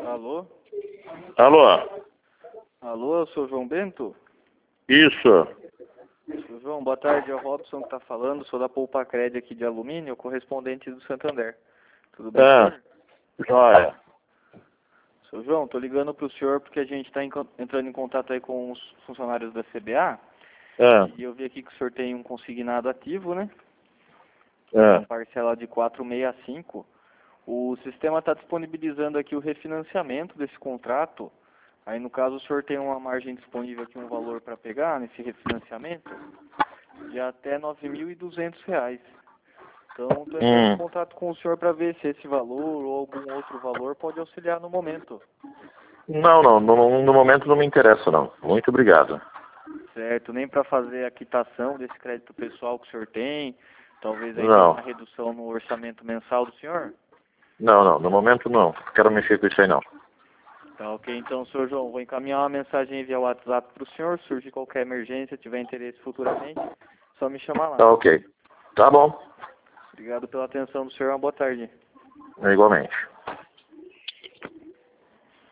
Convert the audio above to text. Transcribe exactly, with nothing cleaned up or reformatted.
Alô? Alô? Alô, sou João Bento? Isso. Seu João, boa tarde, é o Robson que está falando, sou da Poupa Cred aqui de alumínio, correspondente do Santander. Tudo bem, É, senhor? joia. Seu João, estou ligando para o senhor porque a gente está entrando em contato aí com os funcionários da C B A, É, e eu vi aqui que o senhor tem um consignado ativo, né? é. Com parcela de quatrocentos e sessenta e cinco. O sistema está disponibilizando aqui o refinanciamento desse contrato. Aí, no caso, o senhor tem uma margem disponível aqui, um valor para pegar nesse refinanciamento de até nove mil e duzentos reais. Então, estou entrando em Hum. contato com o senhor para ver se esse valor ou algum outro valor pode auxiliar no momento. Não, não, no, no momento não me interessa, não. Muito obrigado. Certo? Nem para fazer a quitação desse crédito pessoal que o senhor tem. Talvez aí tenha Não, uma redução no orçamento mensal do senhor. não, não, no momento não. Quero mexer com isso aí, não. Tá ok, então, senhor João, vou encaminhar uma mensagem via WhatsApp para o senhor. Surge qualquer emergência, tiver interesse futuramente, só me chamar lá. Tá ok. Tá bom. Obrigado pela atenção do senhor, uma boa tarde. Igualmente.